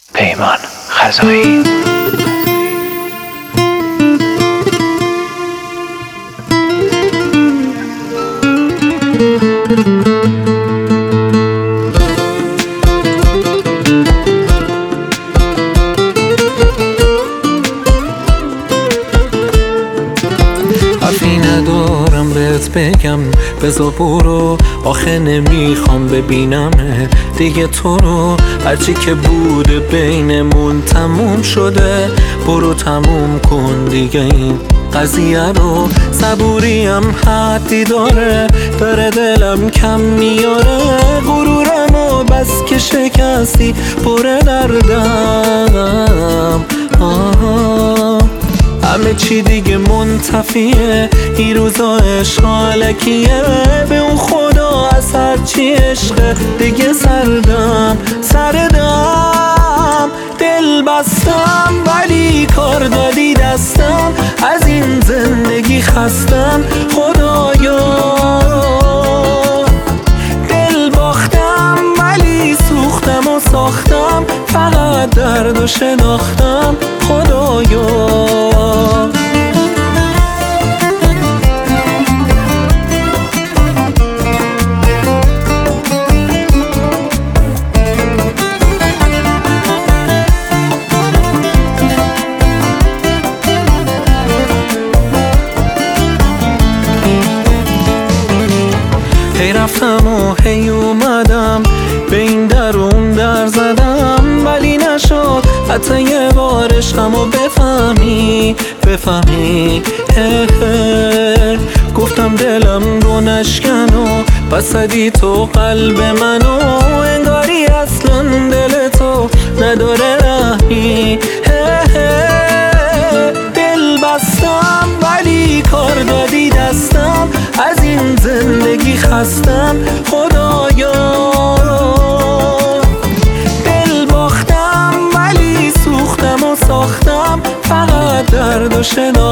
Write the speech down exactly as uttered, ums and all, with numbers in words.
پیمان خزایی. حرفی ندارم بهت بگم، بذار برو، آخه نمیخوام ببینم دیگه تو رو. هرچی که بوده بینمون تموم شده، برو تموم کن دیگه این قضیه رو. صبوریم حدی داره، داره دلم کم میاره، غرورم و بس که شکستی پر دردم. آه همه چی دیگه منتفیه، این روزا عشق حالکیه، به اون خدا از هرچی عشقه دیگه سردم سردم. دل بستم ولی کار دادی دستم، از این زندگی خستم خدایا. دل باختم ولی سوختم و ساختم، فقط درد و شناختم خدایا. هی رفتم و هی اومدم، به این در اون در زدم، ولی نشد حتی یه بار عشقمو بفهمی بفهمی. هه هه گفتم دلم رو نشکن و بسدی تو قلب منو، انگاری اصلا دل تو نداره رحمی. هه هه دل بستم ولی کار دادی دستم، از این زندگی خستم خدایا. دل باختم ولی سوختم و ساختم، فقط درد و شنا